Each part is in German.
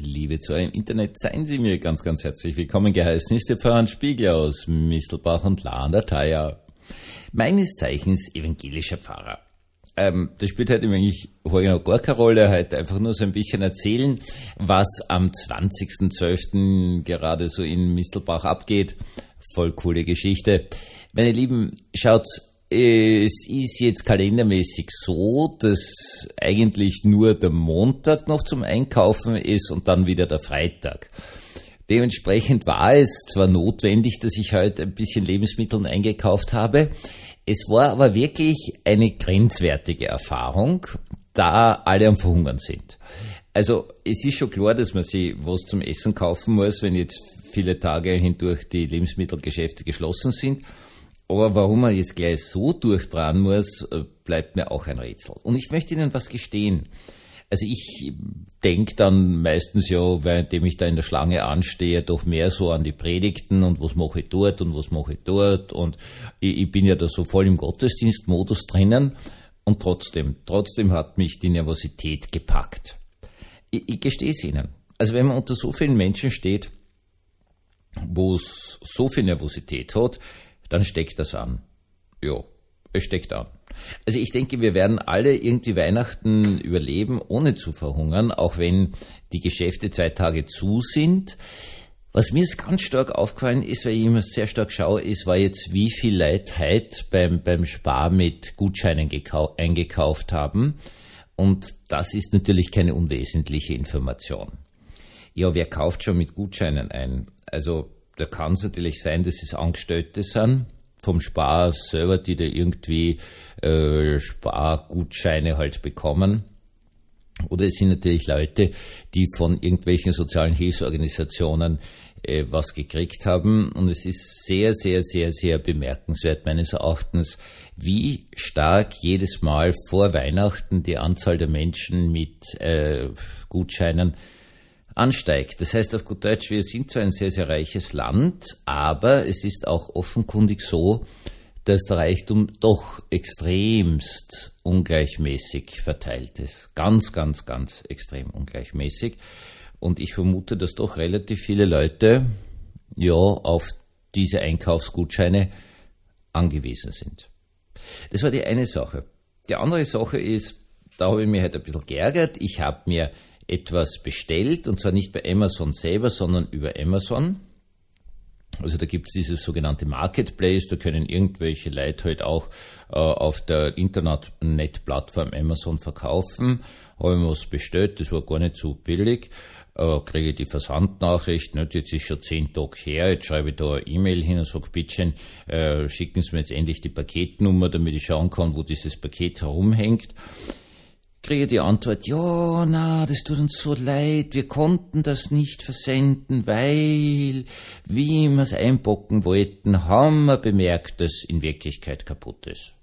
liebe Zuhörer im Internet, seien Sie mir ganz, ganz herzlich willkommen geheißen. Ist der Pfarrer Spiegler aus Mistelbach und La an der Thaya. Meines Zeichens evangelischer Pfarrer. Das spielt heute eigentlich noch gar keine Rolle, heute einfach nur so ein bisschen erzählen, was am 20.12. gerade so in Mistelbach abgeht. Voll coole Geschichte. Meine Lieben, schaut, es ist jetzt kalendermäßig so, dass eigentlich nur der Montag noch zum Einkaufen ist und dann wieder der Freitag. Dementsprechend war es zwar notwendig, dass ich heute ein bisschen Lebensmittel eingekauft habe, es war aber wirklich eine grenzwertige Erfahrung, da alle am Verhungern sind. Also es ist schon klar, dass man sich was zum Essen kaufen muss, wenn jetzt viele Tage hindurch die Lebensmittelgeschäfte geschlossen sind. Aber warum man jetzt gleich so durchdrehen muss, bleibt mir auch ein Rätsel. Und ich möchte Ihnen was gestehen. Also ich denke dann meistens ja, währenddem ich da in der Schlange anstehe, doch mehr so an die Predigten und was mache ich dort und was mache ich dort. Und ich bin ja da so voll im Gottesdienstmodus drinnen. Und trotzdem hat mich die Nervosität gepackt. Ich gestehe es Ihnen. Also wenn man unter so vielen Menschen steht, wo es so viel Nervosität hat, dann steckt das an. Ja, es steckt an. Also ich denke, wir werden alle irgendwie Weihnachten überleben, ohne zu verhungern, auch wenn die Geschäfte 2 Tage zu sind. Was mir jetzt ganz stark aufgefallen ist, weil ich immer sehr stark schaue, war jetzt, wie viel Leute heute beim Spar mit Gutscheinen eingekauft haben. Und das ist natürlich keine unwesentliche Information. Ja, wer kauft schon mit Gutscheinen ein? Also da kann es natürlich sein, dass es Angestellte sind vom Spar selber, die da irgendwie Spargutscheine halt bekommen. Oder es sind natürlich Leute, die von irgendwelchen sozialen Hilfsorganisationen was gekriegt haben. Und es ist sehr, sehr, sehr, sehr bemerkenswert meines Erachtens, wie stark jedes Mal vor Weihnachten die Anzahl der Menschen mit Gutscheinen ansteigt. Das heißt auf gut Deutsch, wir sind zwar ein sehr, sehr reiches Land, aber es ist auch offenkundig so, dass der Reichtum doch extremst ungleichmäßig verteilt ist. Ganz, ganz, ganz extrem ungleichmäßig. Und ich vermute, dass doch relativ viele Leute ja auf diese Einkaufsgutscheine angewiesen sind. Das war die eine Sache. Die andere Sache ist, da habe ich mich halt ein bisschen geärgert. Ich habe mir etwas bestellt, und zwar nicht bei Amazon selber, sondern über Amazon. Also da gibt es dieses sogenannte Marketplace, da können irgendwelche Leute halt auch auf der Internetplattform Amazon verkaufen. Habe ich was bestellt, das war gar nicht so billig. Kriege die Versandnachricht, nicht? Jetzt ist schon 10 Tage her, jetzt schreibe ich da eine E-Mail hin und sage, bitte schicken Sie mir jetzt endlich die Paketnummer, damit ich schauen kann, wo dieses Paket herumhängt. Kriege die Antwort, ja, na, das tut uns so leid, wir konnten das nicht versenden, weil, wie wir es einpacken wollten, haben wir bemerkt, dass in Wirklichkeit kaputt ist.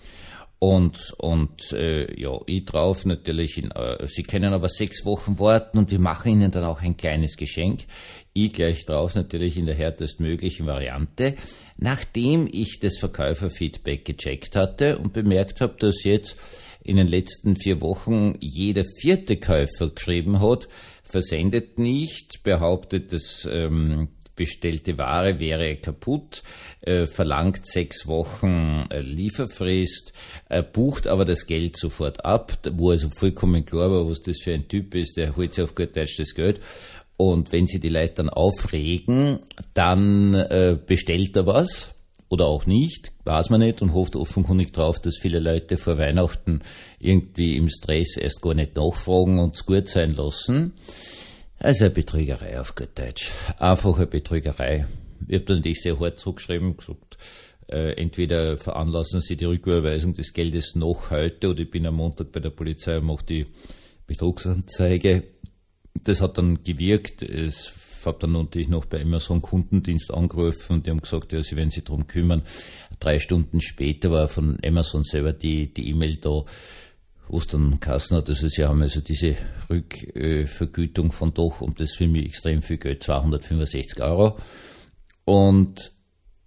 Und ja, ich drauf natürlich, Sie können aber 6 Wochen warten und wir machen Ihnen dann auch ein kleines Geschenk. Ich gleich drauf natürlich in der härtestmöglichen Variante, nachdem ich das Verkäuferfeedback gecheckt hatte und bemerkt habe, dass jetzt in den letzten 4 Wochen jeder 4. Käufer geschrieben hat, versendet nicht, behauptet, dass bestellte Ware wäre kaputt, verlangt 6 Wochen Lieferfrist, bucht aber das Geld sofort ab, wo also vollkommen klar war, was das für ein Typ ist, der holt sich auf gut Deutsch das Geld. Und wenn sie die Leute dann aufregen, dann bestellt er was. Oder auch nicht, weiß man nicht, und hofft offenkundig drauf, dass viele Leute vor Weihnachten irgendwie im Stress erst gar nicht nachfragen und es gut sein lassen. Also eine Betrügerei auf gut Deutsch. Einfach eine Betrügerei. Ich habe dann natürlich sehr hart zurückgeschrieben, gesagt, entweder veranlassen Sie die Rücküberweisung des Geldes noch heute oder ich bin am Montag bei der Polizei und mache die Betrugsanzeige. Das hat dann gewirkt. Ich habe dann natürlich noch bei Amazon Kundendienst angerufen und die haben gesagt, ja, sie werden sich darum kümmern. 3 Stunden später war von Amazon selber die E-Mail da, wo es dann geheißen hat, also sie haben also diese Rückvergütung von doch, und das für mich extrem viel Geld, 265 €. Und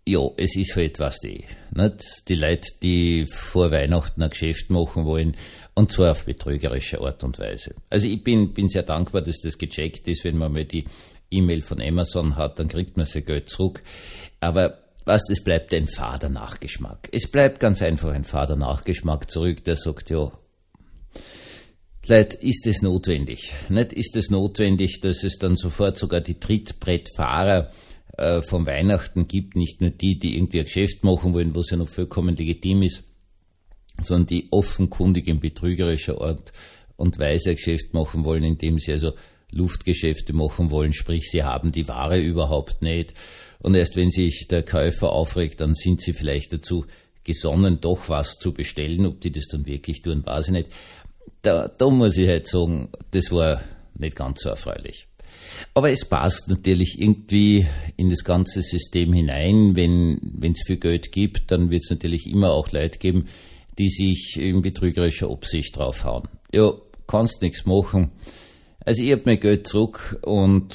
ja, es ist halt nicht? Die Leute, die vor Weihnachten ein Geschäft machen wollen, und zwar auf betrügerische Art und Weise. Also ich bin sehr dankbar, dass das gecheckt ist. Wenn man mal die E-Mail von Amazon hat, dann kriegt man sein Geld zurück. Aber es bleibt ein fader Nachgeschmack. Es bleibt ganz einfach ein fader Nachgeschmack zurück, der sagt, ja, Leute, ist es notwendig? Nicht? Ist es notwendig, dass es dann sofort sogar die Trittbrettfahrer von Weihnachten gibt, nicht nur die irgendwie ein Geschäft machen wollen, was ja noch vollkommen legitim ist, sondern die offenkundig in betrügerischer Art und Weise ein Geschäft machen wollen, indem sie also Luftgeschäfte machen wollen, sprich sie haben die Ware überhaupt nicht und erst wenn sich der Käufer aufregt, dann sind sie vielleicht dazu gesonnen, doch was zu bestellen. Ob die das dann wirklich tun, weiß ich nicht. Da muss ich halt sagen, das war nicht ganz so erfreulich. Aber es passt natürlich irgendwie in das ganze System hinein. Wenn es viel Geld gibt, dann wird es natürlich immer auch Leute geben, die sich in betrügerischer Absicht draufhauen. Ja, kannst nichts machen. Also ich hab mein Geld zurück und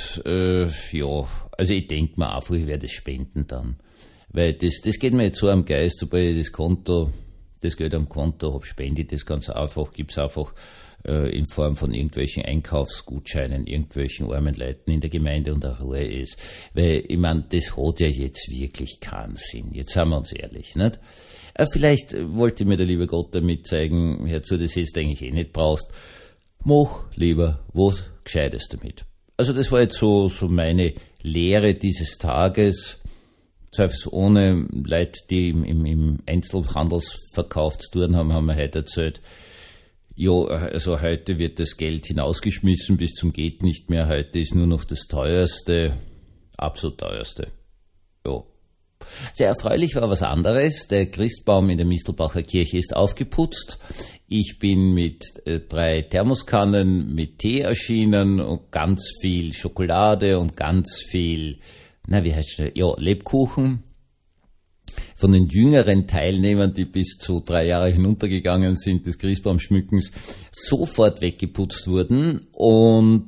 also ich denke mir einfach, ich werde es spenden dann. Weil das geht mir jetzt so am Geist, sobald ich das Geld am Konto habe, spende ich das ganz einfach, gib's einfach in Form von irgendwelchen Einkaufsgutscheinen, irgendwelchen armen Leuten in der Gemeinde und auch Ruhe ist. Weil, ich meine, das hat ja jetzt wirklich keinen Sinn. Jetzt sind wir uns ehrlich, nicht? Vielleicht wollte mir der liebe Gott damit zeigen, hör zu, das jetzt eigentlich eh nicht brauchst. Mach lieber was Gescheites damit. Also das war jetzt so meine Lehre dieses Tages. Zweifelsohne Leute, die im Einzelhandelsverkauf zu tun haben, haben wir heute erzählt, ja, also heute wird das Geld hinausgeschmissen bis zum geht nicht mehr. Heute ist nur noch das teuerste, absolut teuerste. Ja. Sehr erfreulich war was anderes. Der Christbaum in der Mistelbacher Kirche ist aufgeputzt. Ich bin mit 3 Thermoskannen mit Tee erschienen und ganz viel Schokolade und ganz viel, Lebkuchen. Von den jüngeren Teilnehmern, die bis zu 3 Jahre hinuntergegangen sind, des Christbaumschmückens, sofort weggeputzt wurden und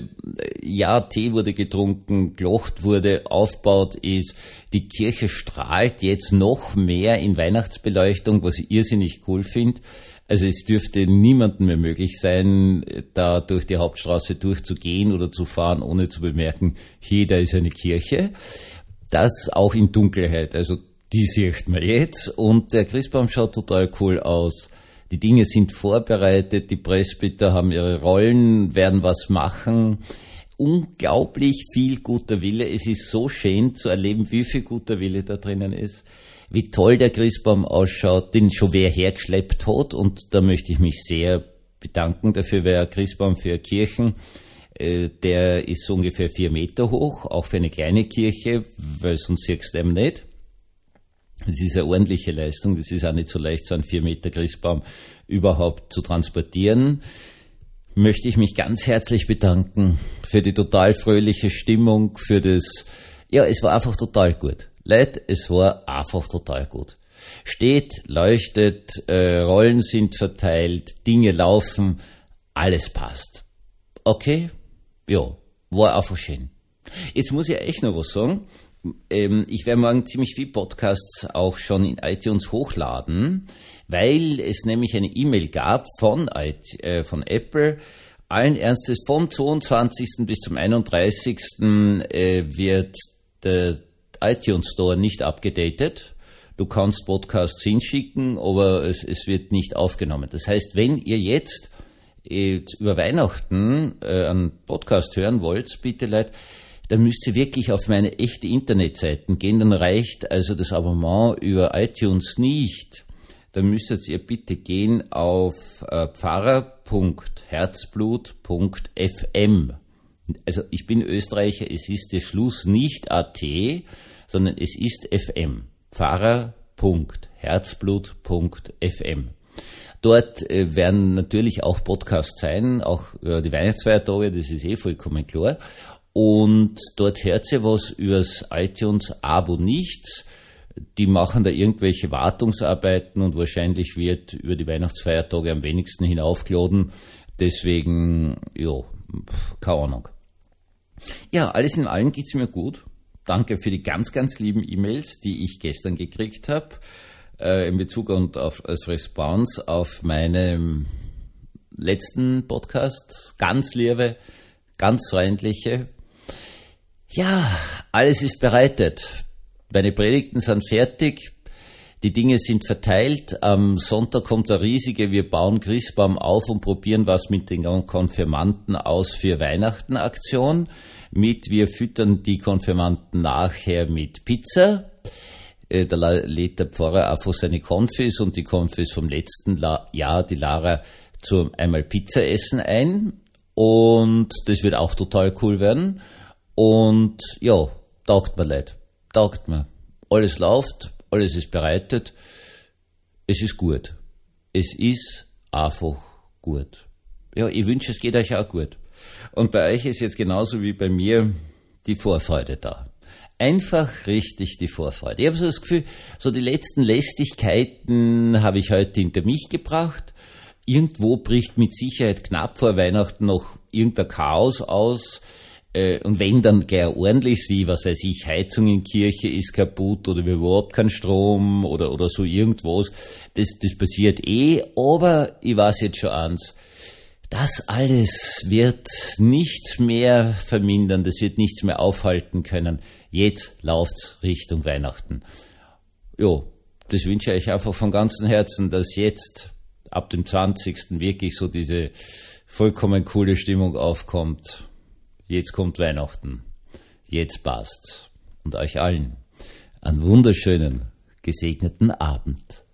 Tee wurde getrunken, gelocht wurde, aufgebaut ist. Die Kirche strahlt jetzt noch mehr in Weihnachtsbeleuchtung, was ich irrsinnig cool finde. Also es dürfte niemandem mehr möglich sein, da durch die Hauptstraße durchzugehen oder zu fahren, ohne zu bemerken, hier, da ist eine Kirche. Das auch in Dunkelheit, also die sieht man jetzt und der Christbaum schaut total cool aus. Die Dinge sind vorbereitet, die Presbyter haben ihre Rollen, werden was machen. Unglaublich viel guter Wille. Es ist so schön zu erleben, wie viel guter Wille da drinnen ist. Wie toll der Christbaum ausschaut, den schon wer hergeschleppt hat und da möchte ich mich sehr bedanken dafür, weil ein Christbaum für Kirchen, der ist so ungefähr 4 Meter hoch, auch für eine kleine Kirche, weil sonst siehst du ihn nicht. Das ist eine ordentliche Leistung, das ist auch nicht so leicht, so einen 4 Meter Christbaum überhaupt zu transportieren. Möchte ich mich ganz herzlich bedanken für die total fröhliche Stimmung, für das, es war einfach total gut. Leute, es war einfach total gut. Steht, leuchtet, Rollen sind verteilt, Dinge laufen, alles passt. Okay? Ja, war einfach schön. Jetzt muss ich echt noch was sagen. Ich werde morgen ziemlich viele Podcasts auch schon in iTunes hochladen, weil es nämlich eine E-Mail gab von Apple. Allen Ernstes, vom 22. bis zum 31. Wird der iTunes Store nicht abgedatet. Du kannst Podcasts hinschicken, aber es wird nicht aufgenommen. Das heißt, wenn ihr jetzt über Weihnachten einen Podcast hören wollt, bitte Leute, dann müsst ihr wirklich auf meine echte Internetseiten gehen, dann reicht also das Abonnement über iTunes nicht. Dann müsstet ihr bitte gehen auf pfarrer.herzblut.fm. Also ich bin Österreicher, es ist der Schluss nicht AT, sondern es ist FM. pfarrer.herzblut.fm. Dort werden natürlich auch Podcasts sein, auch die Weihnachtsfeiertage, das ist vollkommen klar. Und dort hört ihr was übers iTunes-Abo nichts. Die machen da irgendwelche Wartungsarbeiten und wahrscheinlich wird über die Weihnachtsfeiertage am wenigsten hinaufgeladen. Deswegen, keine Ahnung. Ja, alles in allem geht's mir gut. Danke für die ganz, ganz lieben E-Mails, die ich gestern gekriegt habe, in Bezug und als Response auf meinem letzten Podcast. Ganz liebe, ganz freundliche. Ja, alles ist bereitet. Meine Predigten sind fertig. Die Dinge sind verteilt. Am Sonntag kommt eine riesige Wir bauen Christbaum auf und probieren was mit den Konfirmanden aus für Weihnachten Aktion. Wir füttern die Konfirmanden nachher mit Pizza. Da lädt der Pfarrer einfach seine Konfis und die Konfis vom letzten Jahr, die Lara, zu einmal Pizza essen ein. Und das wird auch total cool werden. Und ja, taugt mir leid. Taugt mir. Alles läuft, alles ist bereitet. Es ist gut. Es ist einfach gut. Ja, ich wünsche, es geht euch auch gut. Und bei euch ist jetzt genauso wie bei mir die Vorfreude da. Einfach richtig die Vorfreude. Ich habe so das Gefühl, so die letzten Lästigkeiten habe ich heute hinter mich gebracht. Irgendwo bricht mit Sicherheit knapp vor Weihnachten noch irgendein Chaos aus. Und wenn dann gleich ordentlich, wie, was weiß ich, Heizung in Kirche ist kaputt oder wir haben überhaupt keinen Strom oder so irgendwas. Das passiert aber ich weiß jetzt schon eins. Das alles wird nichts mehr vermindern, das wird nichts mehr aufhalten können. Jetzt läuft's Richtung Weihnachten. Jo, das wünsche ich euch einfach von ganzem Herzen, dass jetzt ab dem 20. wirklich so diese vollkommen coole Stimmung aufkommt. Jetzt kommt Weihnachten. Jetzt passt's. Und euch allen einen wunderschönen, gesegneten Abend.